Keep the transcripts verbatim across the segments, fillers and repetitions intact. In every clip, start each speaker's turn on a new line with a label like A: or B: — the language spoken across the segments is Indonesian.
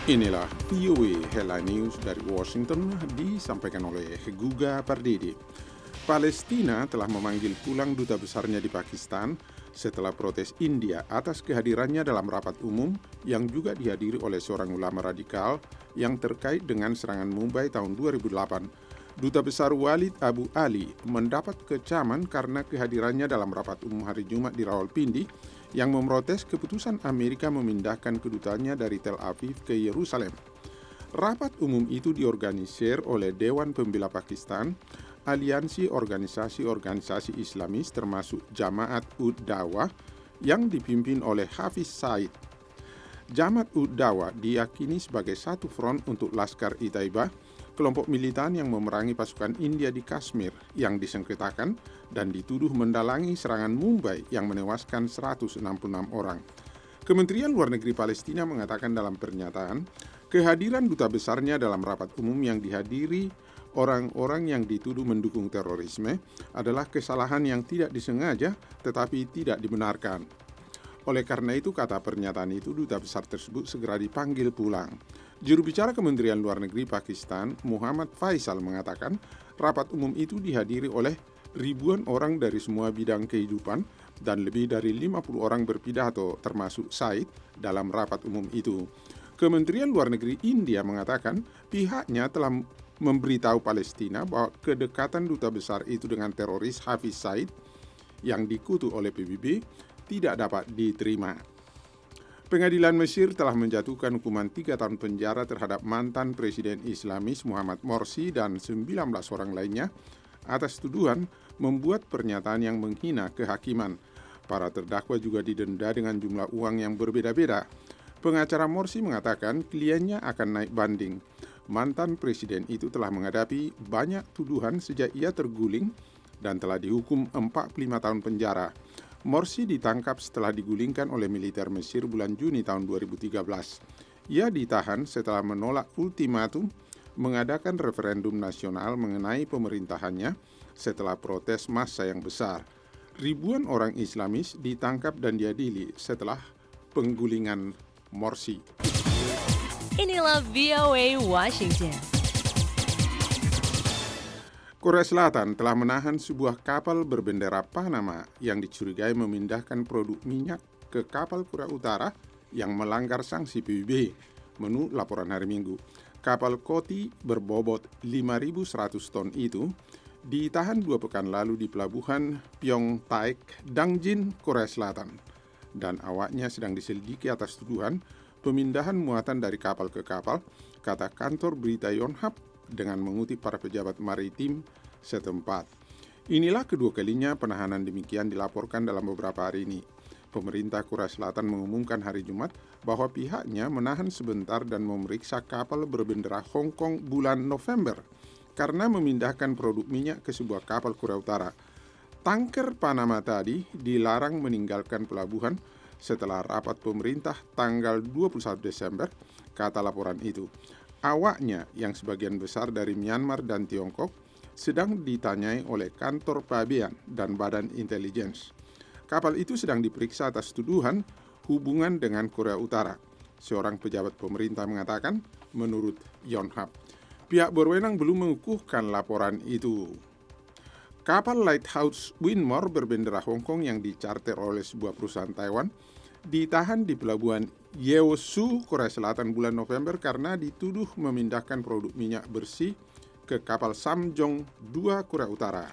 A: Inilah V O A Headline News dari Washington disampaikan oleh Guga Pardede. Palestina telah memanggil pulang duta besarnya di Pakistan setelah protes India atas kehadirannya dalam rapat umum yang juga dihadiri oleh seorang ulama radikal yang terkait dengan serangan Mumbai tahun dua ribu delapan. Duta besar Walid Abu Ali mendapat kecaman karena kehadirannya dalam rapat umum hari Jumat di Rawalpindi yang memprotes keputusan Amerika memindahkan kedutaannya dari Tel Aviv ke Yerusalem. Rapat umum itu diorganisir oleh Dewan Pembela Pakistan, aliansi organisasi-organisasi Islamis termasuk Jamaat Ud-Dawah yang dipimpin oleh Hafiz Said. Jamaat Ud-Dawah diyakini sebagai satu front untuk Laskar-i-Taibah, kelompok militan yang memerangi pasukan India di Kashmir yang disengketakan dan dituduh mendalangi serangan Mumbai yang menewaskan seratus enam puluh enam orang. Kementerian Luar Negeri Palestina mengatakan dalam pernyataan, kehadiran duta besarnya dalam rapat umum yang dihadiri orang-orang yang dituduh mendukung terorisme adalah kesalahan yang tidak disengaja tetapi tidak dibenarkan. Oleh karena itu, kata pernyataan itu, duta besar tersebut segera dipanggil pulang. Juru bicara Kementerian Luar Negeri Pakistan, Muhammad Faisal, mengatakan rapat umum itu dihadiri oleh ribuan orang dari semua bidang kehidupan dan lebih dari lima puluh orang berpidato, termasuk Said, dalam rapat umum itu. Kementerian Luar Negeri India mengatakan pihaknya telah memberitahu Palestina bahwa kedekatan duta besar itu dengan teroris Hafiz Said yang dikutuk oleh P B B tidak dapat diterima. Pengadilan Mesir telah menjatuhkan hukuman tiga tahun penjara terhadap mantan Presiden Islamis Muhammad Morsi dan sembilan belas orang lainnya atas tuduhan membuat pernyataan yang menghina kehakiman. Para terdakwa juga didenda dengan jumlah uang yang berbeda-beda. Pengacara Morsi mengatakan kliennya akan naik banding. Mantan presiden itu telah menghadapi banyak tuduhan sejak ia terguling dan telah dihukum empat puluh lima tahun penjara. Morsi ditangkap setelah digulingkan oleh militer Mesir bulan Juni tahun dua ribu tiga belas. Ia ditahan setelah menolak ultimatum mengadakan referendum nasional mengenai pemerintahannya setelah protes massa yang besar. Ribuan orang Islamis ditangkap dan diadili setelah penggulingan Morsi.
B: Inilah V O A Washington.
A: Korea Selatan telah menahan sebuah kapal berbendera Panama yang dicurigai memindahkan produk minyak ke kapal Korea Utara yang melanggar sanksi P B B, menurut laporan hari Minggu. Kapal Koti berbobot lima ribu seratus ton itu ditahan dua pekan lalu di pelabuhan Pyeongtaek, Dangjin, Korea Selatan, dan awaknya sedang diselidiki atas tuduhan pemindahan muatan dari kapal ke kapal, kata kantor berita Yonhap dengan mengutip para pejabat maritim setempat. Inilah kedua kalinya penahanan demikian dilaporkan dalam beberapa hari ini. Pemerintah Korea Selatan mengumumkan hari Jumat bahwa pihaknya menahan sebentar dan memeriksa kapal berbendera Hong Kong bulan November karena memindahkan produk minyak ke sebuah kapal Korea Utara. Tanker Panama tadi dilarang meninggalkan pelabuhan setelah rapat pemerintah tanggal dua puluh satu Desember, kata laporan itu. Awaknya yang sebagian besar dari Myanmar dan Tiongkok sedang ditanyai oleh kantor pabean dan badan intelijens. Kapal itu sedang diperiksa atas tuduhan hubungan dengan Korea Utara. Seorang pejabat pemerintah mengatakan, menurut Yonhap, pihak berwenang belum mengukuhkan laporan itu. Kapal Lighthouse Winmore berbendera Hong Kong yang dicarter oleh sebuah perusahaan Taiwan ditahan di pelabuhan Yeosu, Korea Selatan bulan November karena dituduh memindahkan produk minyak bersih ke kapal Samjong dua Korea Utara.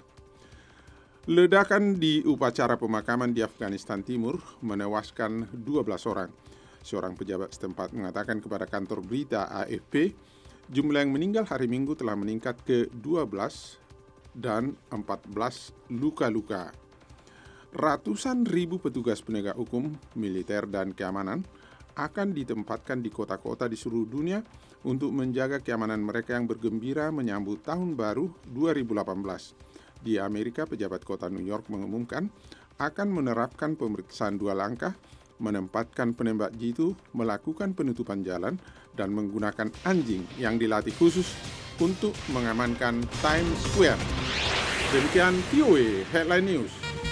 A: Ledakan di upacara pemakaman di Afghanistan Timur menewaskan dua belas orang. Seorang pejabat setempat mengatakan kepada kantor berita A F P, jumlah yang meninggal hari Minggu telah meningkat ke dua belas dan empat belas luka-luka. Ratusan ribu petugas penegak hukum, militer, dan keamanan akan ditempatkan di kota-kota di seluruh dunia untuk menjaga keamanan mereka yang bergembira menyambut Tahun Baru dua ribu delapan belas. Di Amerika, pejabat kota New York mengumumkan akan menerapkan pemeriksaan dua langkah, menempatkan penembak jitu, melakukan penutupan jalan, dan menggunakan anjing yang dilatih khusus untuk mengamankan Times Square. Demikian V O A Headline News.